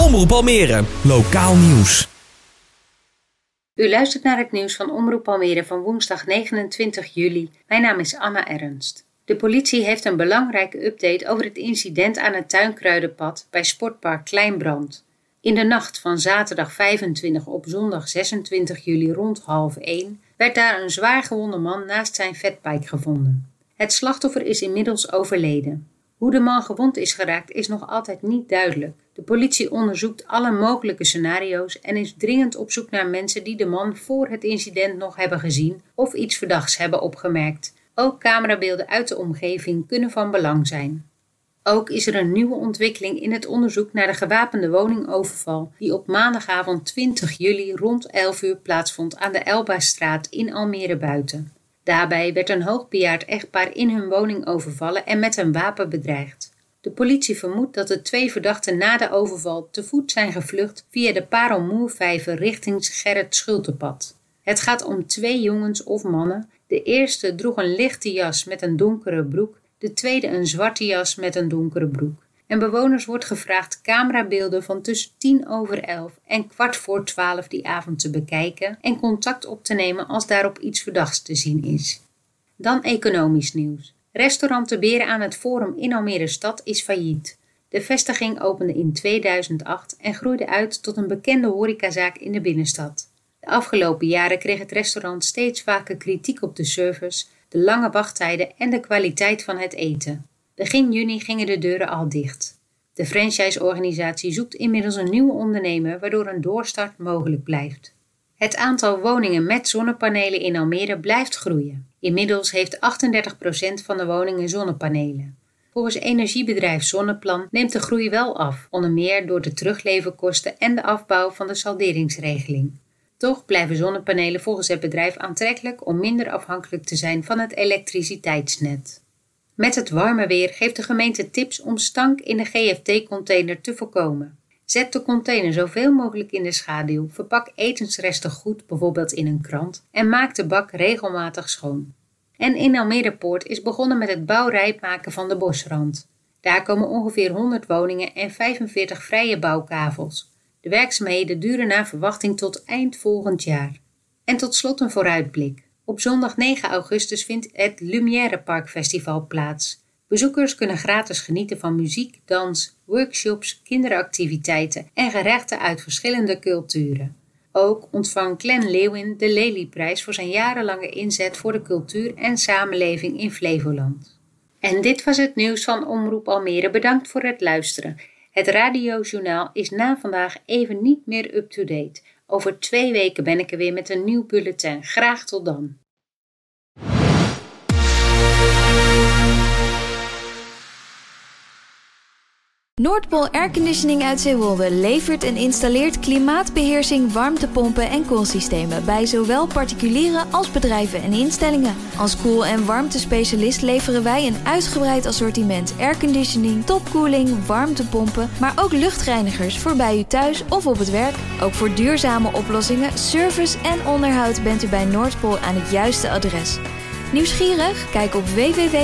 Omroep Almere, lokaal nieuws. U luistert naar het nieuws van Omroep Almere van woensdag 29 juli. Mijn naam is Anna Ernst. De politie heeft een belangrijke update over het incident aan het Tuinkruidenpad bij Sportpark Kleinbrand. In de nacht van zaterdag 25 op zondag 26 juli rond 12:30 werd daar een zwaargewonde man naast zijn fatbike gevonden. Het slachtoffer is inmiddels overleden. Hoe de man gewond is geraakt is nog altijd niet duidelijk. De politie onderzoekt alle mogelijke scenario's en is dringend op zoek naar mensen die de man voor het incident nog hebben gezien of iets verdachts hebben opgemerkt. Ook camerabeelden uit de omgeving kunnen van belang zijn. Ook is er een nieuwe ontwikkeling in het onderzoek naar de gewapende woningoverval die op maandagavond 20 juli rond 11 uur plaatsvond aan de Elbastraat in Almere Buiten. Daarbij werd een hoogbejaard echtpaar in hun woning overvallen en met een wapen bedreigd. De politie vermoedt dat de 2 verdachten na de overval te voet zijn gevlucht via de Parelmoervijver richting Gerrit Schultepad. Het gaat om 2 jongens of mannen. De eerste droeg een lichte jas met een donkere broek, de tweede een zwarte jas met een donkere broek. En bewoners wordt gevraagd camerabeelden van tussen 11:10 en 11:15 die avond te bekijken en contact op te nemen als daarop iets verdachts te zien is. Dan economisch nieuws. Restaurant De Beren aan het Forum in Almere Stad is failliet. De vestiging opende in 2008 en groeide uit tot een bekende horecazaak in de binnenstad. De afgelopen jaren kreeg het restaurant steeds vaker kritiek op de service, de lange wachttijden en de kwaliteit van het eten. Begin juni gingen de deuren al dicht. De franchise-organisatie zoekt inmiddels een nieuwe ondernemer waardoor een doorstart mogelijk blijft. Het aantal woningen met zonnepanelen in Almere blijft groeien. Inmiddels heeft 38% van de woningen zonnepanelen. Volgens energiebedrijf Zonneplan neemt de groei wel af, onder meer door de terugleverkosten en de afbouw van de salderingsregeling. Toch blijven zonnepanelen volgens het bedrijf aantrekkelijk om minder afhankelijk te zijn van het elektriciteitsnet. Met het warme weer geeft de gemeente tips om stank in de GFT-container te voorkomen. Zet de container zoveel mogelijk in de schaduw, verpak etensresten goed, bijvoorbeeld in een krant, en maak de bak regelmatig schoon. En in Almere Poort is begonnen met het bouwrijp maken van de bosrand. Daar komen ongeveer 100 woningen en 45 vrije bouwkavels. De werkzaamheden duren naar verwachting tot eind volgend jaar. En tot slot een vooruitblik. Op zondag 9 augustus vindt het Lumière Park Festival plaats. Bezoekers kunnen gratis genieten van muziek, dans, workshops, kinderactiviteiten en gerechten uit verschillende culturen. Ook ontvangt Glenn Leeuwin de Lelyprijs voor zijn jarenlange inzet voor de cultuur en samenleving in Flevoland. En dit was het nieuws van Omroep Almere. Bedankt voor het luisteren. Het radiojournaal is na vandaag even niet meer up-to-date. Over 2 weken ben ik er weer met een nieuw bulletin. Graag tot dan. Noordpool Airconditioning uit Zeewolde levert en installeert klimaatbeheersing, warmtepompen en koelsystemen bij zowel particulieren als bedrijven en instellingen. Als koel- en warmtespecialist leveren wij een uitgebreid assortiment airconditioning, topkoeling, warmtepompen, maar ook luchtreinigers voor bij u thuis of op het werk. Ook voor duurzame oplossingen, service en onderhoud bent u bij Noordpool aan het juiste adres. Nieuwsgierig? Kijk op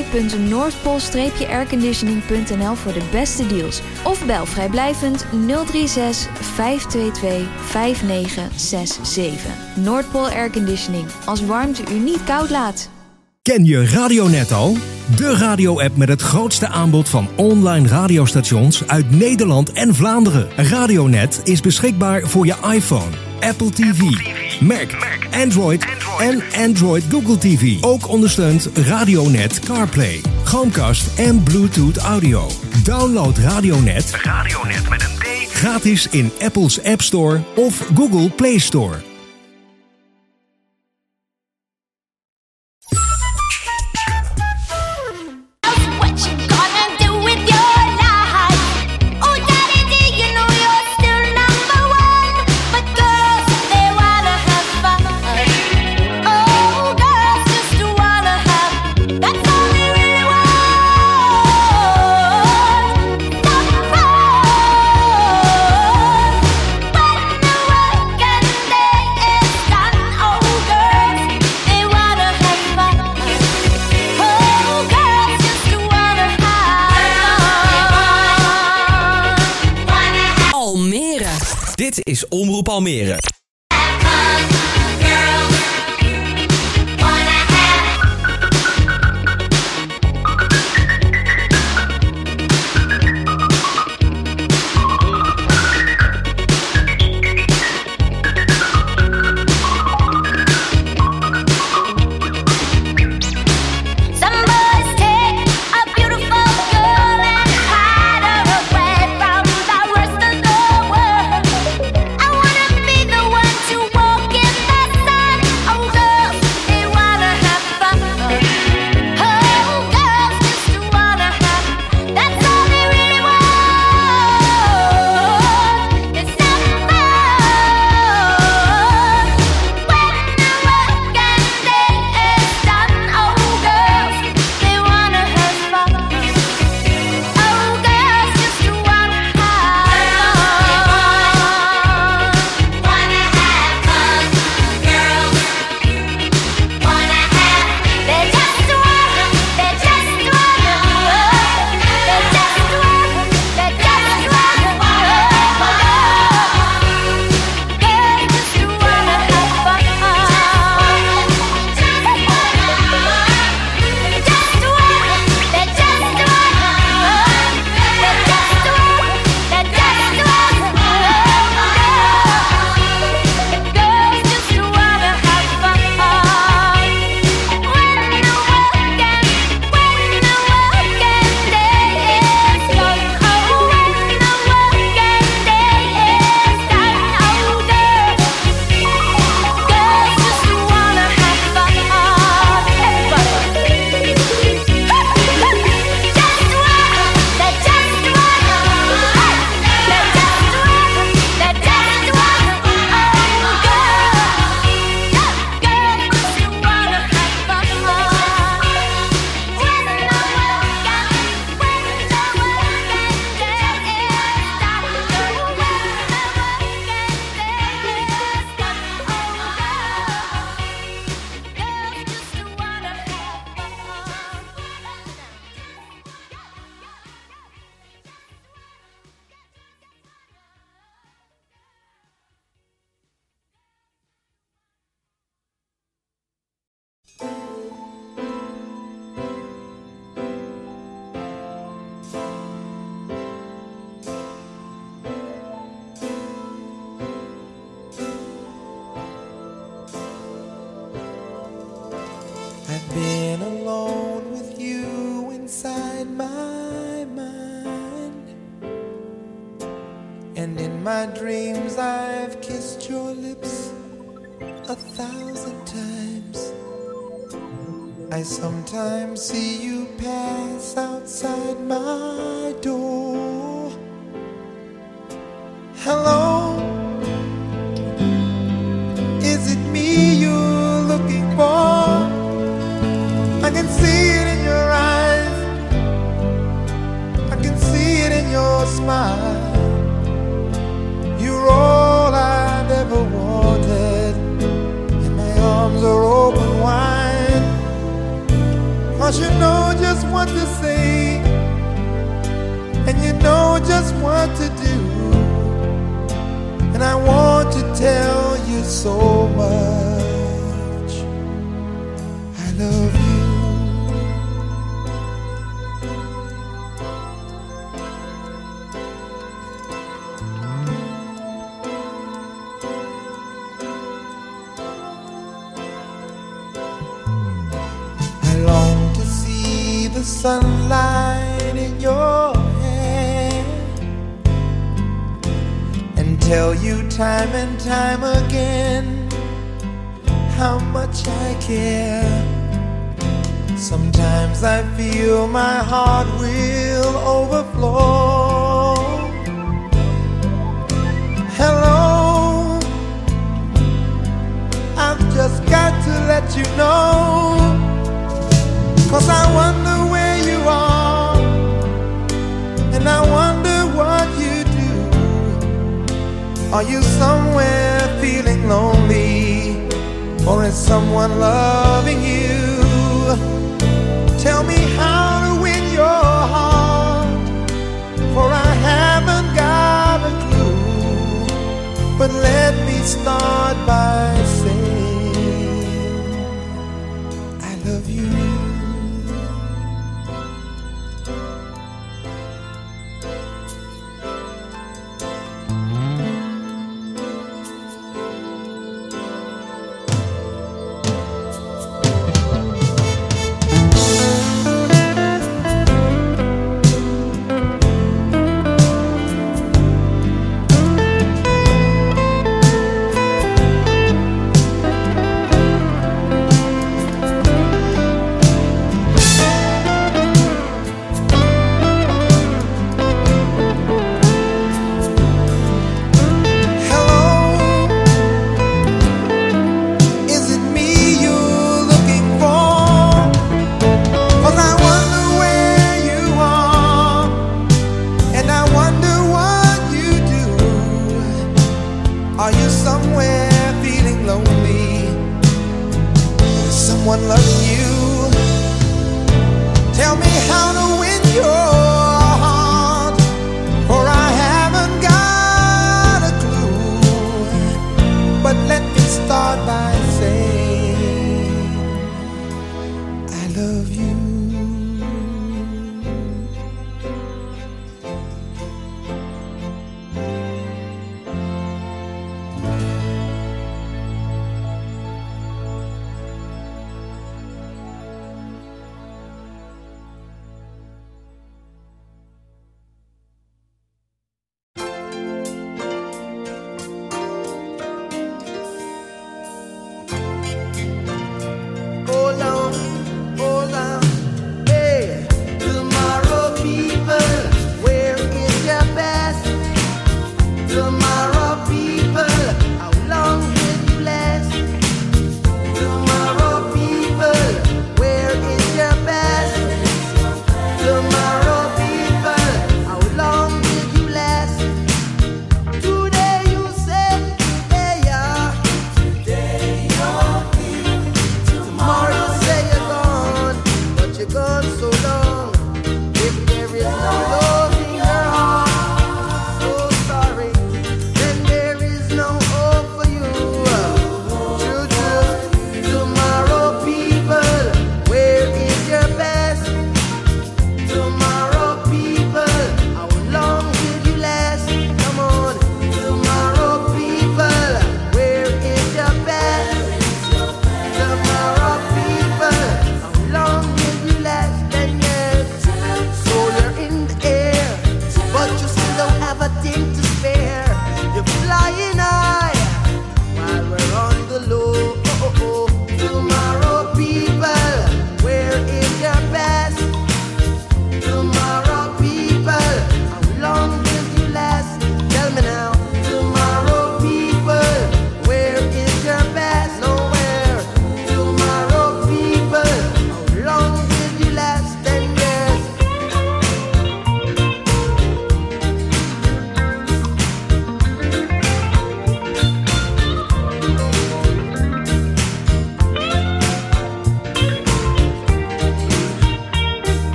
www.noordpool-airconditioning.nl voor de beste deals. Of bel vrijblijvend 036 522 5967. Noordpool Airconditioning. Als warmte u niet koud laat. Ken je Radionet al? De radio-app met het grootste aanbod van online radiostations uit Nederland en Vlaanderen. Radionet is beschikbaar voor je iPhone, Apple TV, Mac, Android en Android Google TV. Ook ondersteunt Radionet CarPlay, Chromecast en Bluetooth Audio. Download Radionet met een D gratis in Apple's App Store of Google Play Store. Day Dit is Omroep Almere. I've been alone with you inside my mind, and in my dreams I've kissed your lips 1,000 times. I sometimes see you pass outside my door. Hello, is it me you're looking for? I can see it in your eyes, I can see it in your smile. You're all I've ever wanted, and my arms are open wide. 'Cause you know just what to say, and you know just what to do, and I want to tell you so much I love you. The sunlight in your hair, and tell you time and time again how much I care. Sometimes I feel my heart will overflow. Hello, I've just got to let you know, 'cause I wonder where you are, and I wonder what you do. Are you somewhere feeling lonely, or is someone loving you? Tell me how to win your heart, for I haven't got a clue.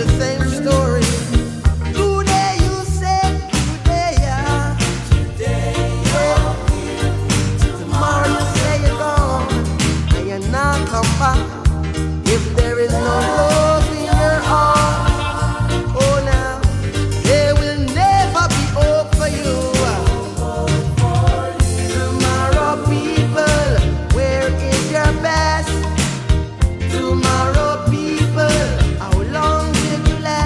the same story. Today you say, today, yeah. Tomorrow you say you're gone, and you're not come back. If there is no love in your heart, oh now, there will never be hope for you. Tomorrow people, where is your best? Tomorrow people, how long will you last?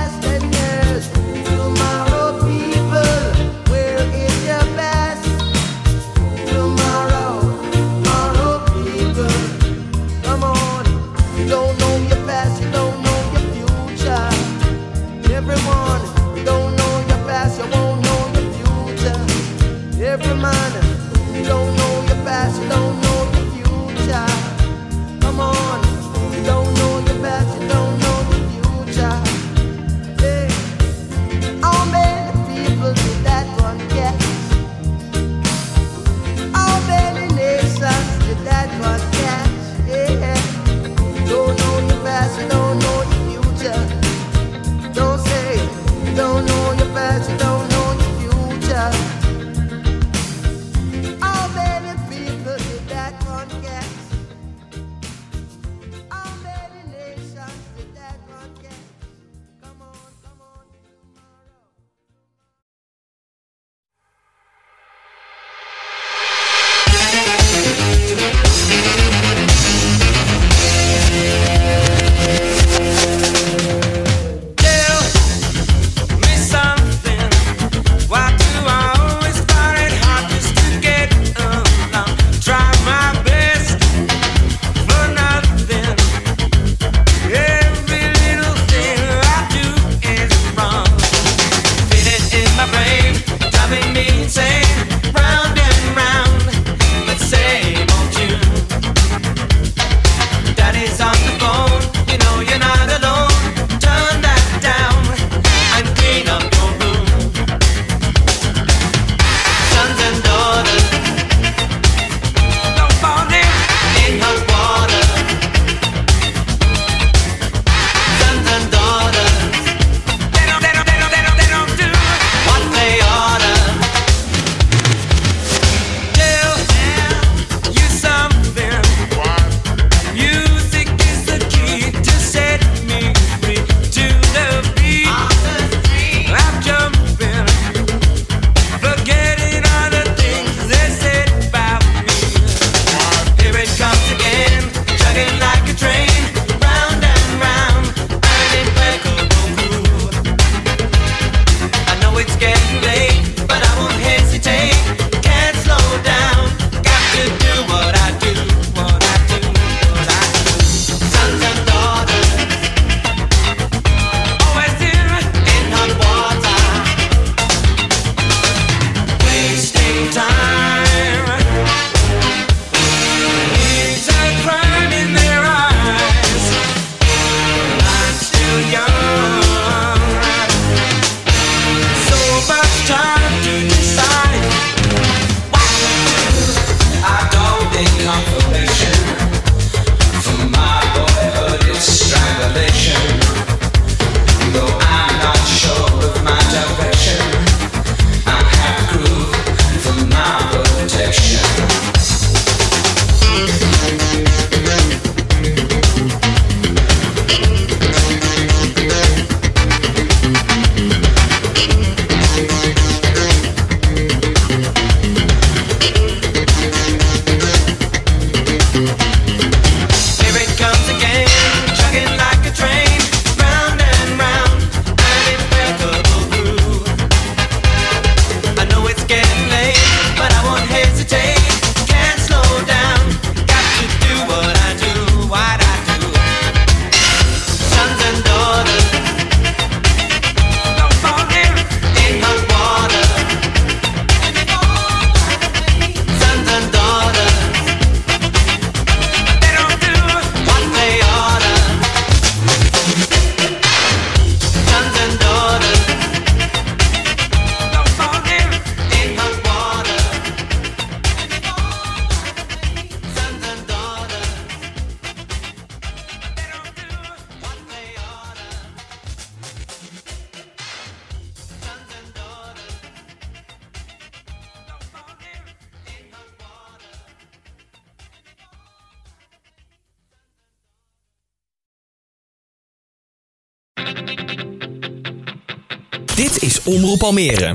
Dit is Omroep Almere.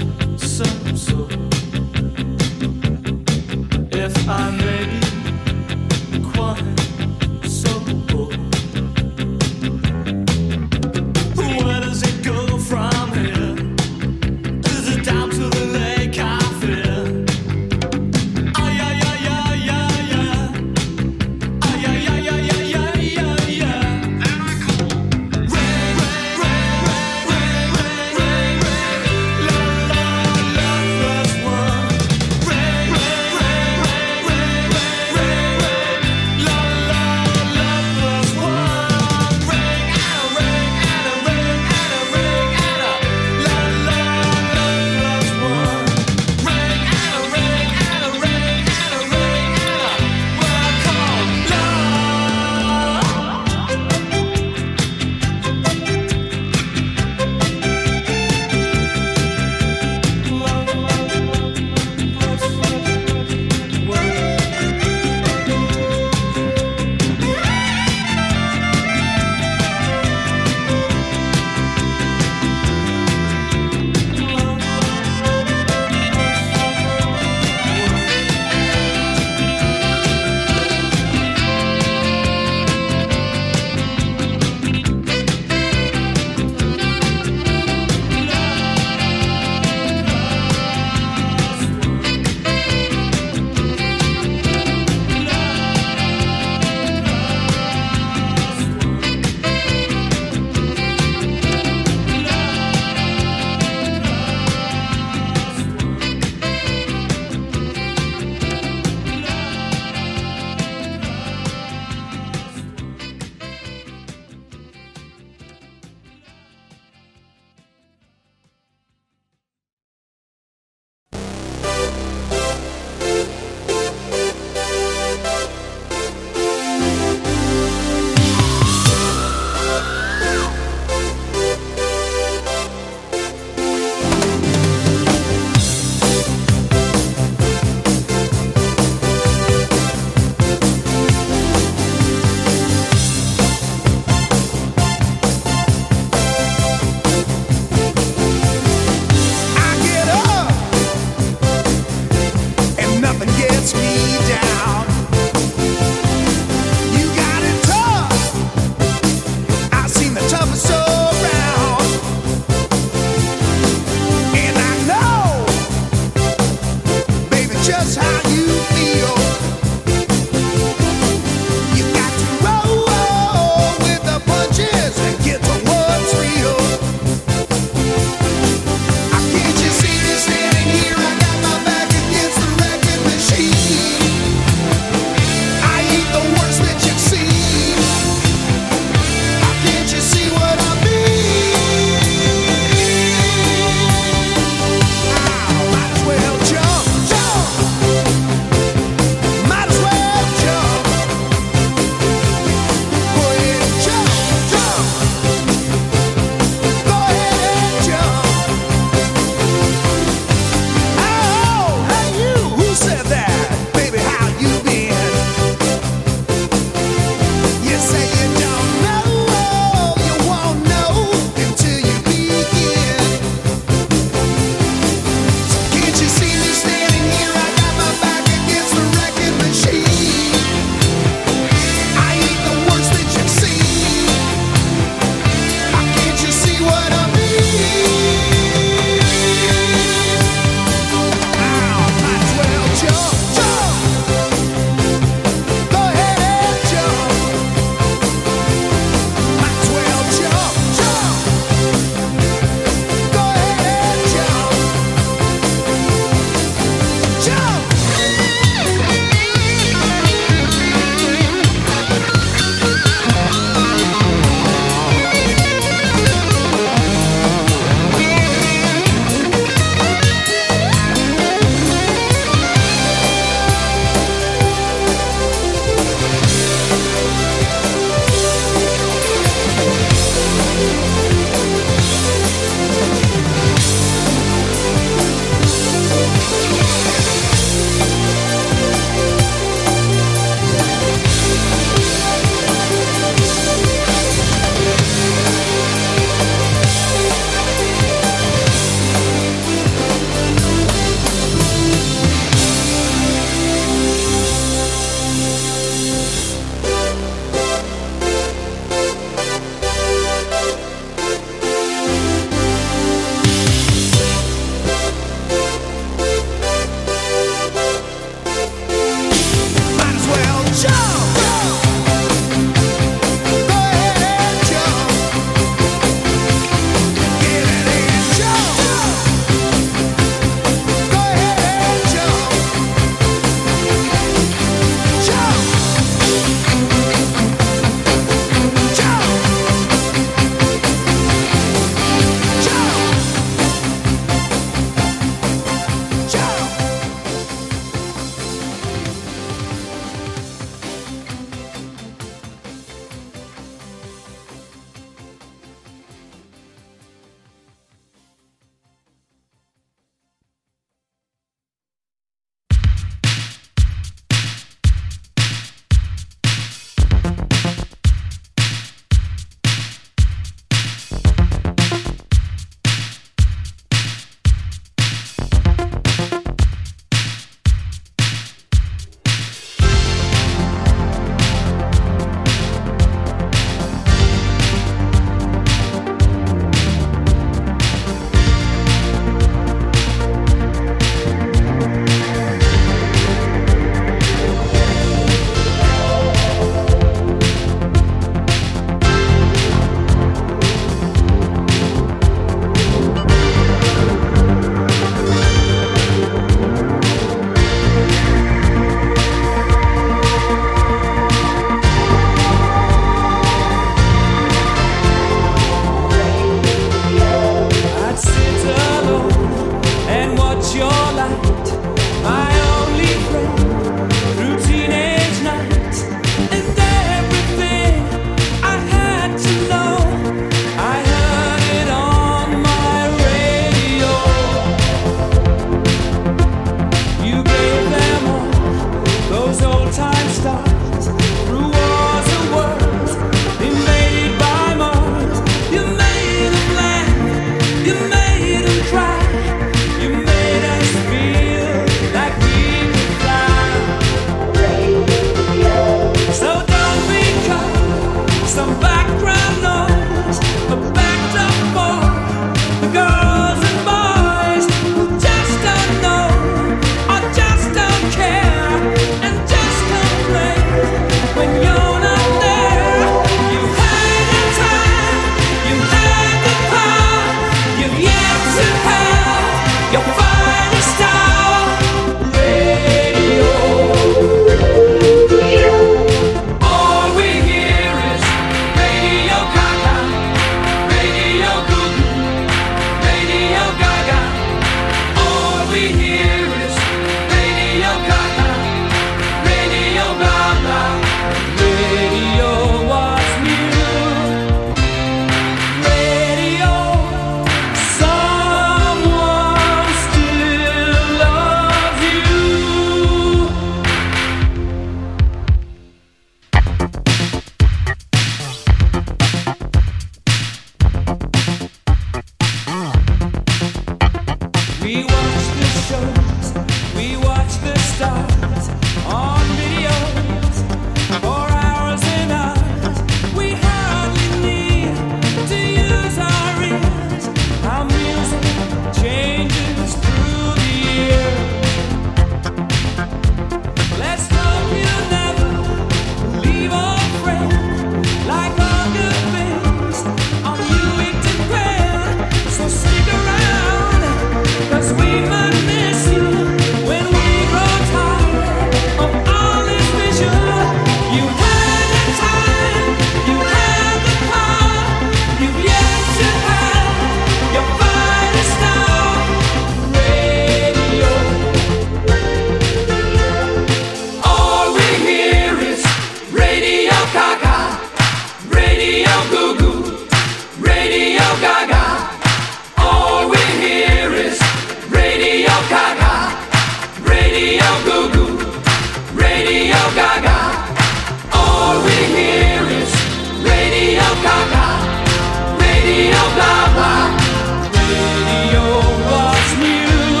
Goo Goo, Radio Gaga. All we hear is Radio Gaga, Radio Goo Goo, Radio Gaga. All we hear is Radio Gaga, Radio blah blah. Radio was new.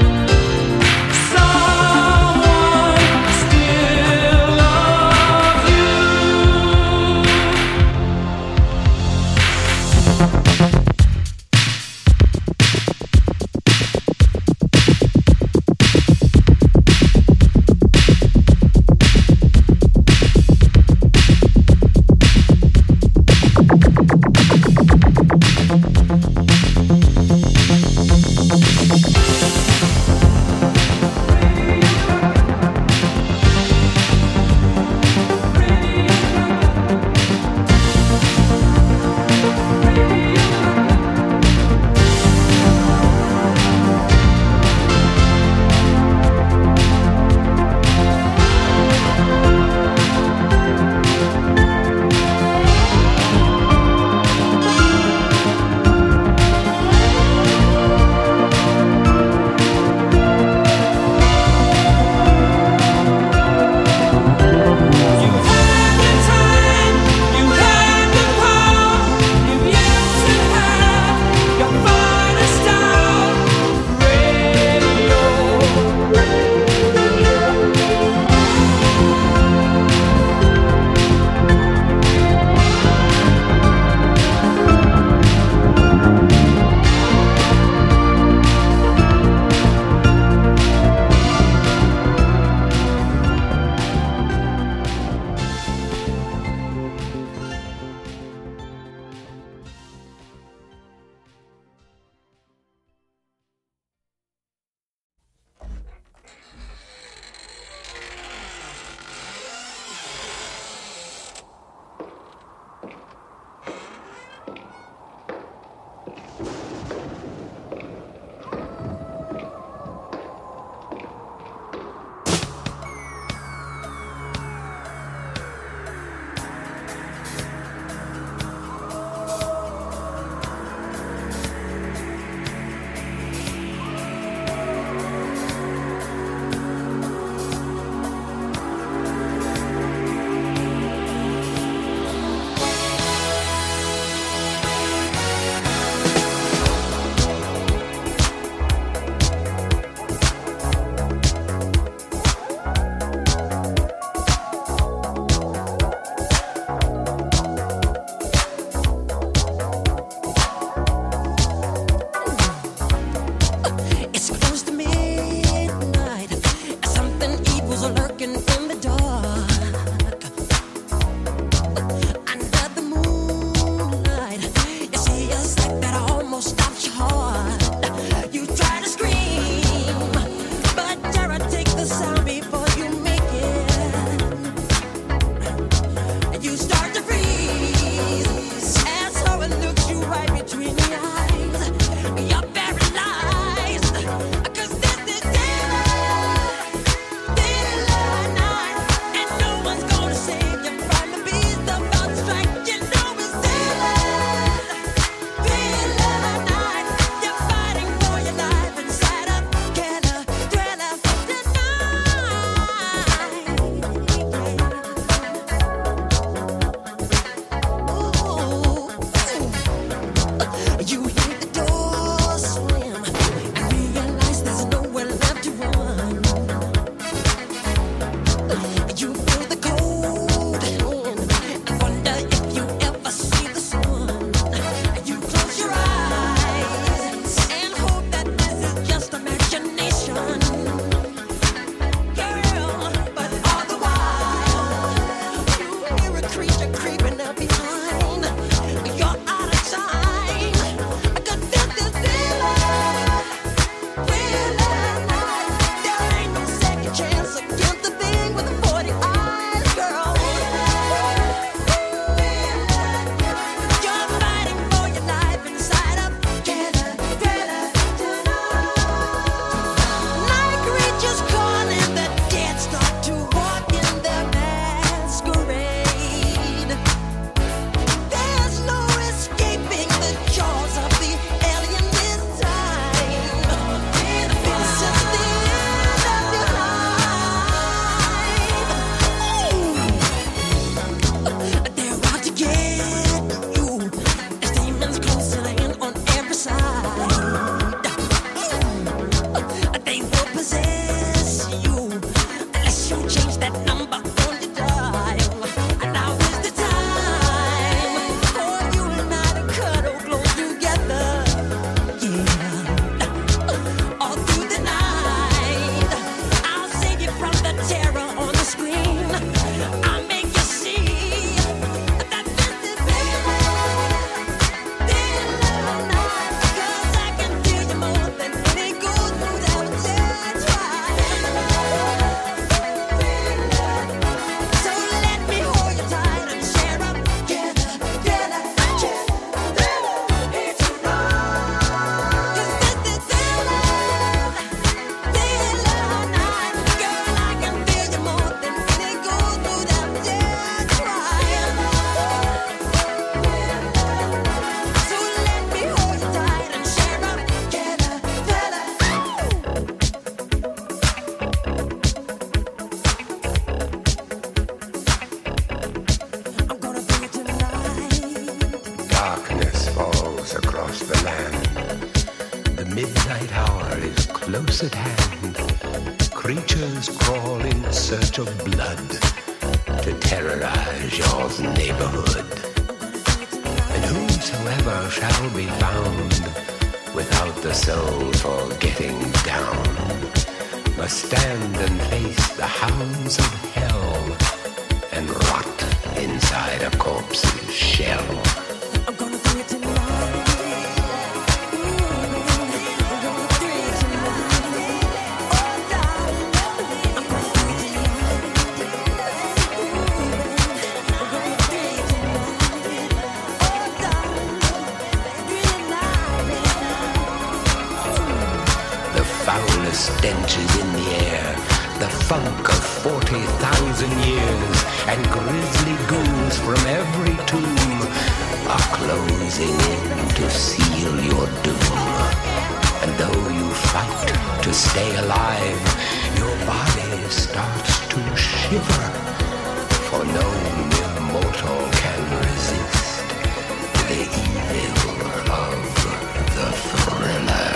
Someone still loves you. darkness falls across the land. The midnight hour is close at hand. Creatures crawl in search of blood to terrorize your neighborhood. And whosoever shall be found without the soul for getting down must stand and face the hounds of hell and rot inside a corpse's shell. I'm gonna do it tonight. Stench is in the air, the funk of 40,000 years, and grisly ghouls from every tomb are closing in to seal your doom. And though you fight to stay alive, your body starts to shiver, for no immortal can resist the evil of the thriller.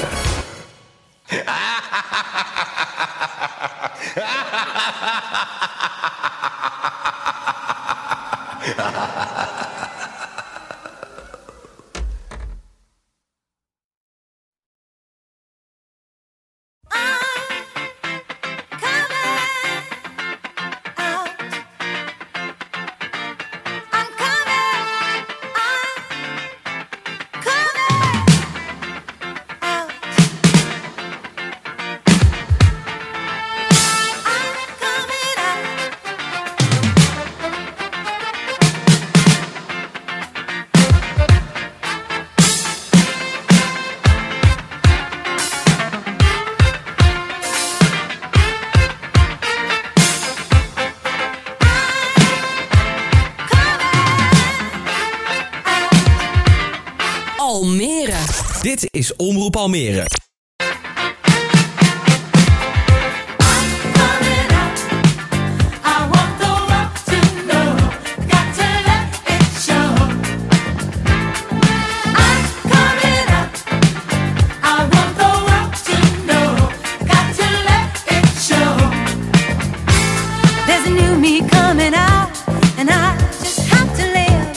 Almere. Dit is Omroep Almere.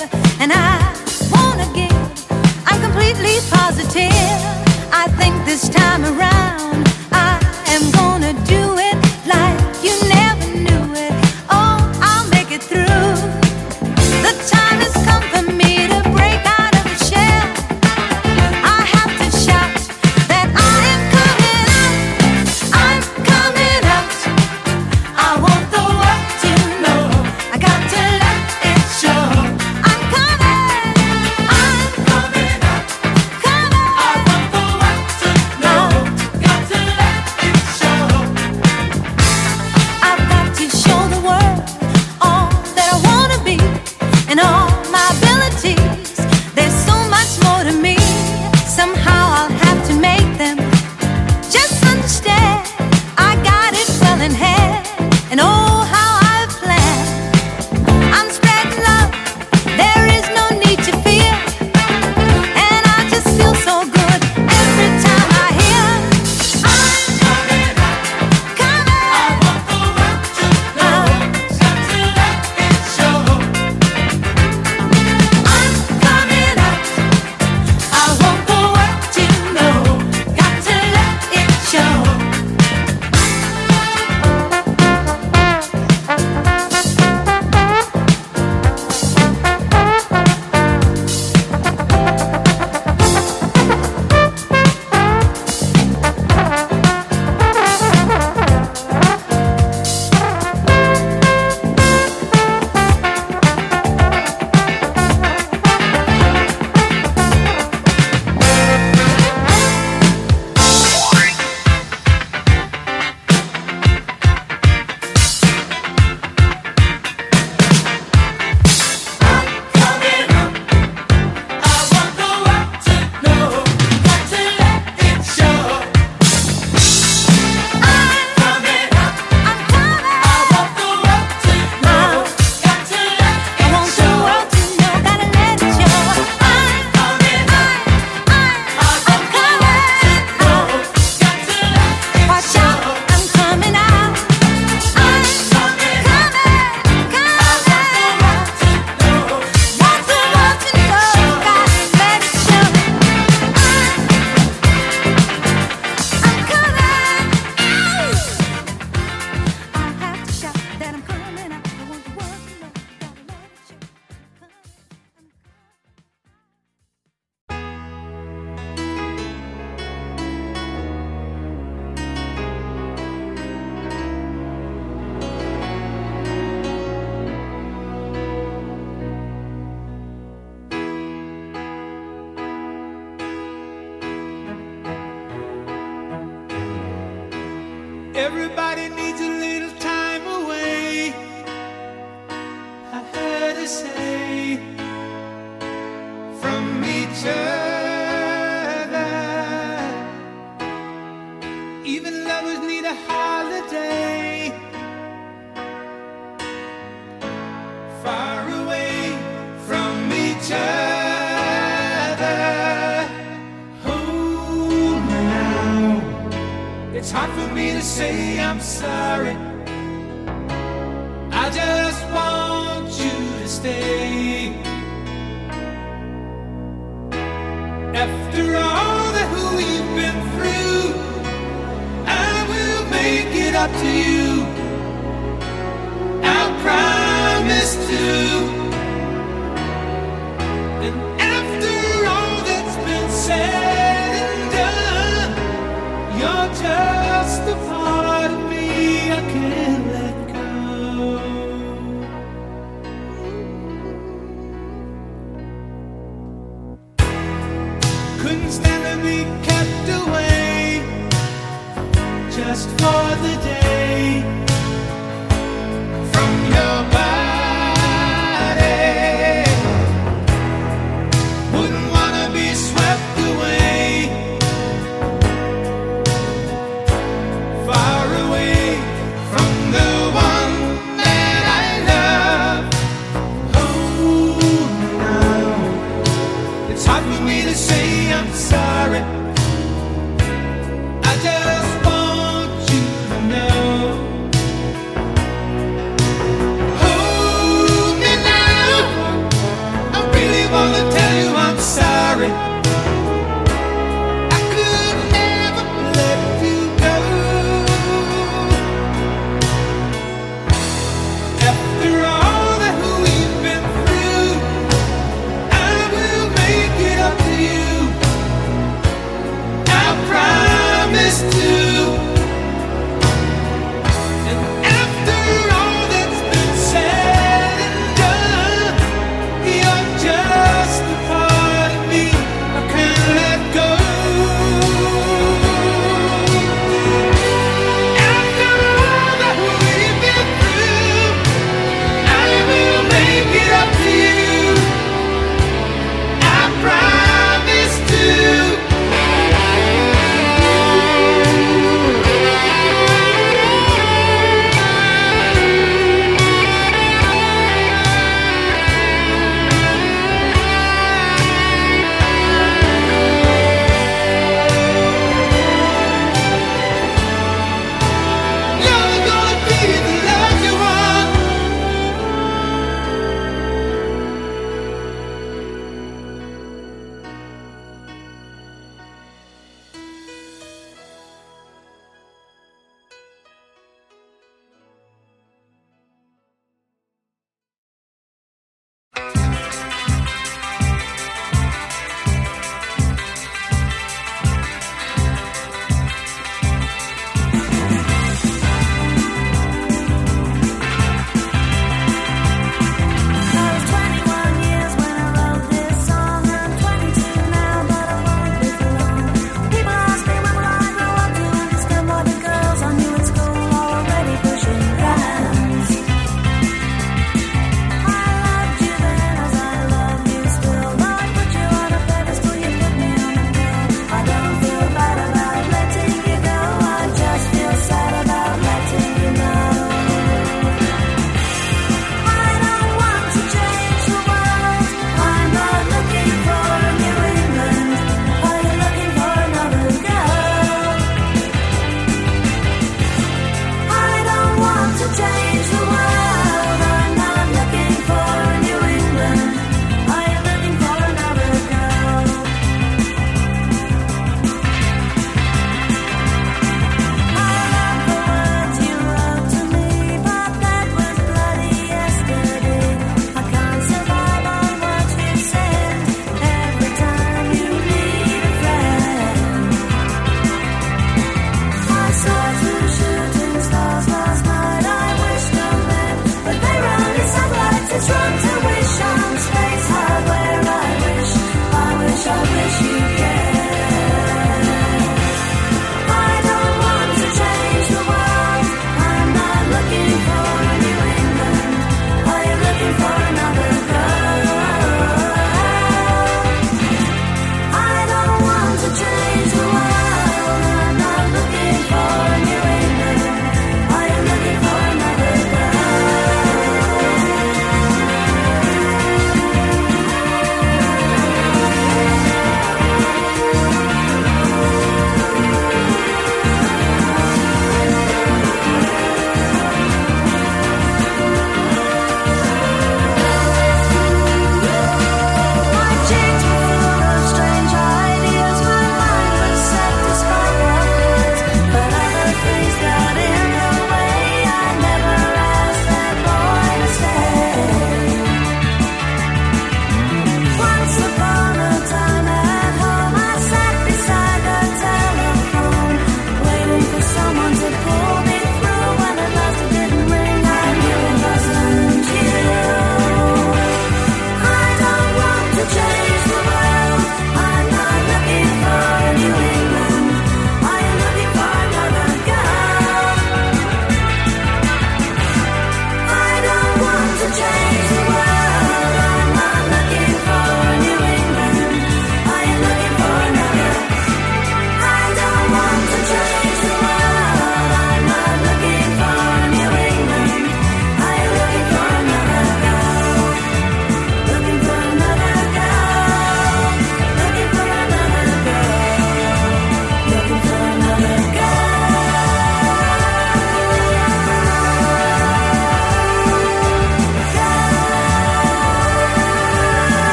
Positive. I think this Everybody needs a little time away, I heard her say, from each other. Even lovers need a holiday, far away from each other. Oh, now it's hard for me to say I'm sorry. I just want you to stay. After all that we've been through, I will make it up to you. I promise to. And after all that's been said and done, you're just a part of me I can't let go. Couldn't stand to be kept away just for the day from your body. Wouldn't wanna be swept away, far away from the one that I love. Oh, now it's hard for me to say I'm sorry. I just want you to know. Hold me now, I really wanna tell you I'm sorry. I could never let you go. After all that we've been through, I will make it up to you.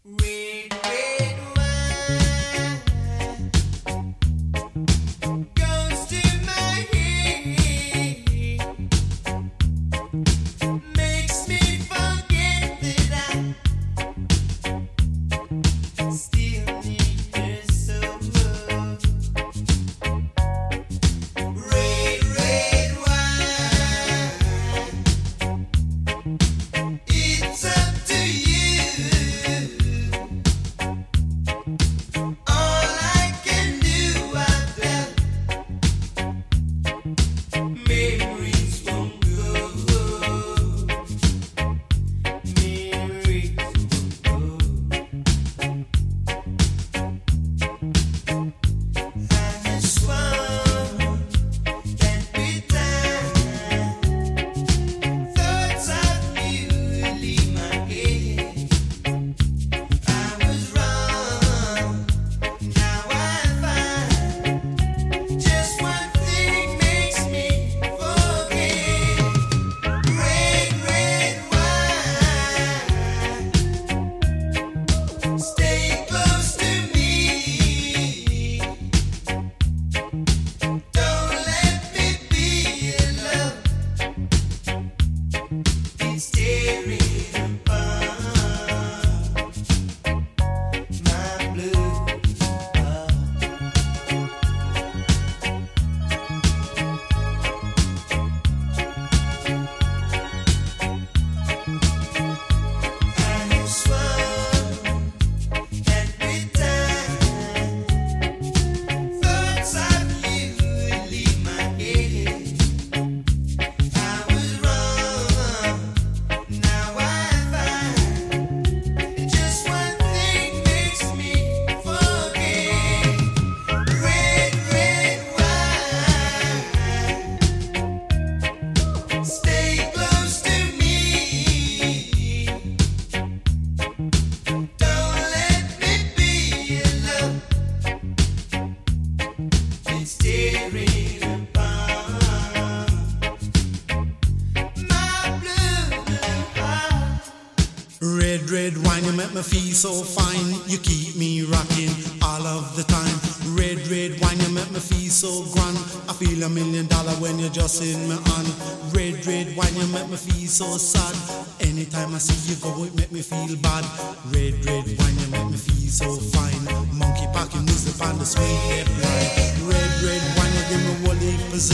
Red wine, you make me feel so fine. You keep me rocking all of the time. Red wine, you make me feel so grand. I feel $1 million when you're just in my hand. Red wine, you make me feel so sad. Anytime I see you go, it make me feel bad. Red wine, you make me feel so fine. Monkey packing music on the sweet lip line. Red wine, you give me whole heap of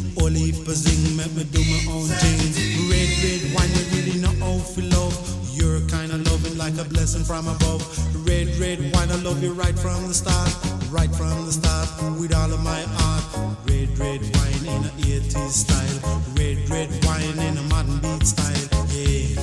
zing, make me do my own thing. Red wine, you really know how to love. You're kind of loving like a blessing from above. Red wine, I love you right from the start, with all of my heart. Red wine in a 80s style, red wine in a modern beat style, yeah.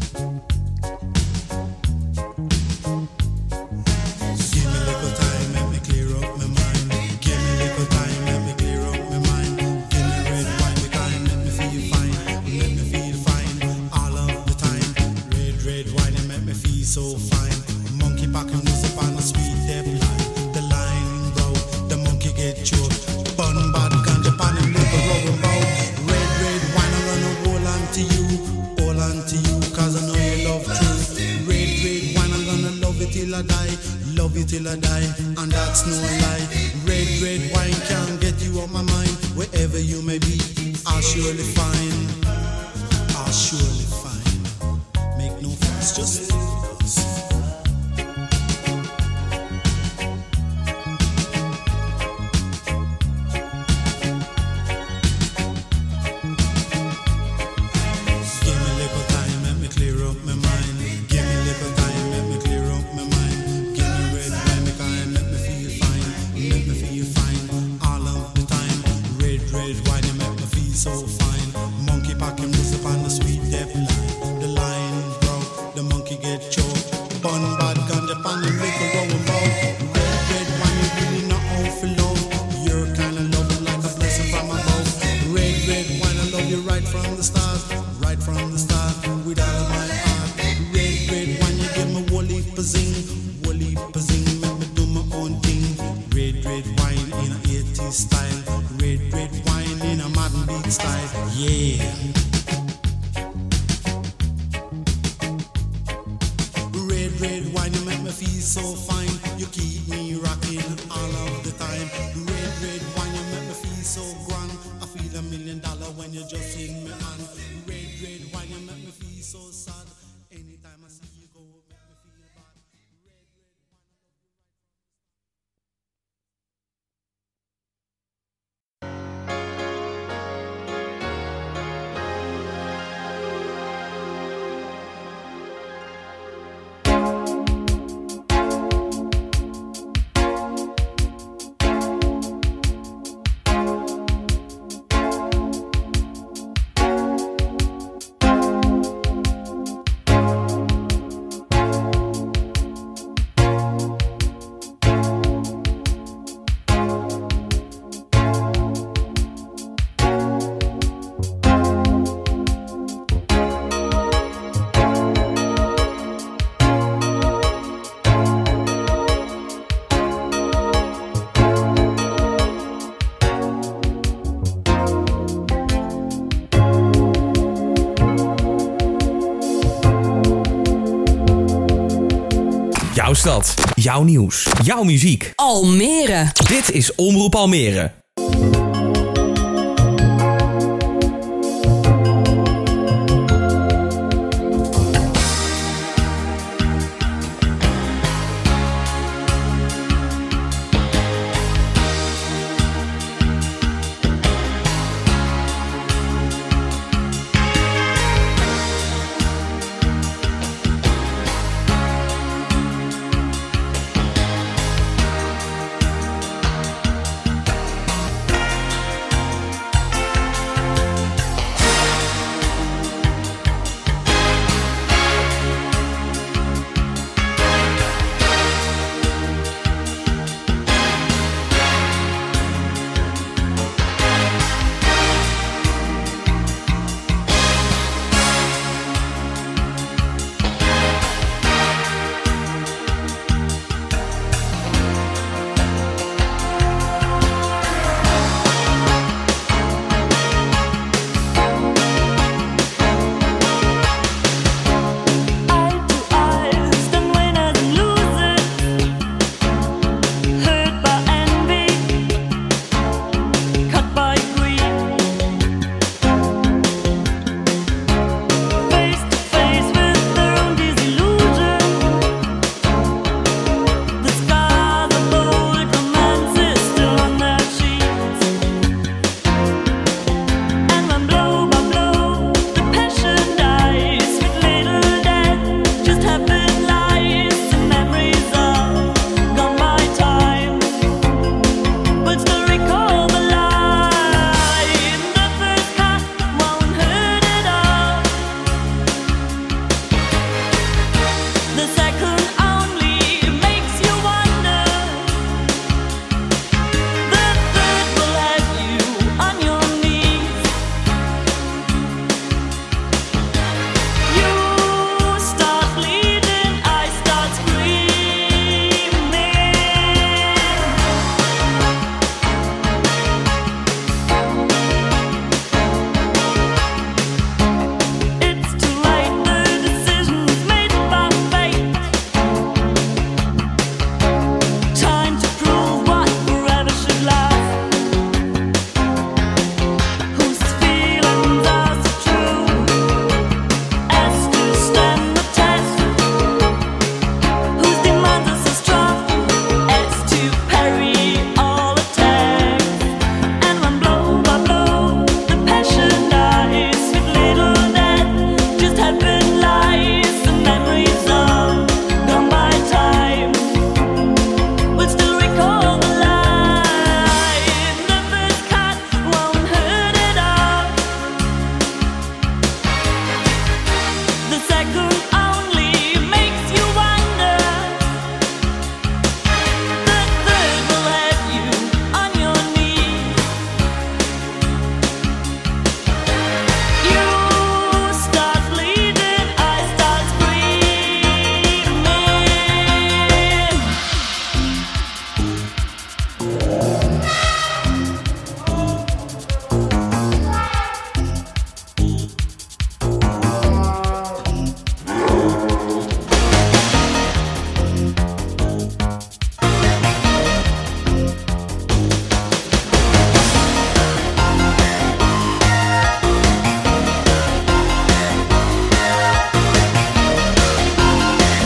Give me a little time, let me clear up my mind. Give me a little time, let me clear up my mind. Give me red wine, because let me feel fine, let me feel fine all of the time. Red wine, it make me feel so fine. Monkey packing music on the sweet step line. The line broke, the monkey get choked. Bun bad ganja pan him little rubber bow. Red wine, I'm gonna hold on to you, cause I know you love truth. Red wine, I'm gonna love it till I die, and that's no lie. Red wine can't get you off my mind. Wherever you may be, I'll surely find. Make no fuss, just live with us. Give me a little time, let me clear up my mind. Give me a little time, let me clear up my mind. Give me red wine, because let me feel fine all of the time. Red wine, you make me feel so fine. Monkey packing music on the sweet deaf line. The line broke, the monkey get choked. Bun bad ganja pan him little rowing boat. Red wine, you really know how to love. You're kinda loving like a blessing from above. Red wine, I love you right from the start, with all of my heart. Red wine, you give me whole heap of zing, make me do my own thing. Red wine in a 80s style, red wine in a modern beat style, yeah. red wine, you make me feel so fine. You keep me rocking all of the time. Red wine, you make me feel so grand. I feel $1 million when you just in me hand. Red wine, you make me feel so sad. Anytime I see you go, make me feel bad. Jouw stad, jouw nieuws, jouw muziek. Almere. Dit is Omroep Almere.